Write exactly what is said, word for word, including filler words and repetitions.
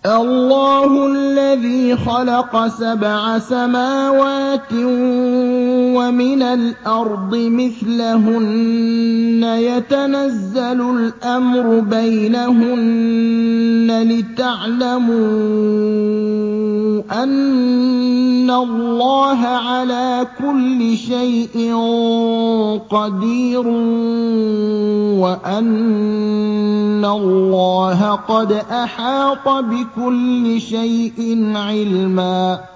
اللَّهُ الَّذِي خَلَقَ سَبْعَ سَمَاوَاتٍ وَمِنَ الْأَرْضِ مِثْلَهُنَّ يَتَنَزَّلُ الْأَمْرُ بَيْنَهُنَّ لِتَعْلَمُوا أَنَّ اللَّهَ عَلَىٰ كُلِّ شَيْءٍ قَدِيرٌ وَأَنَّ اللَّهَ قَدْ أَحَاطَ بِكُلِّ شَيْءٍ عِلْمًا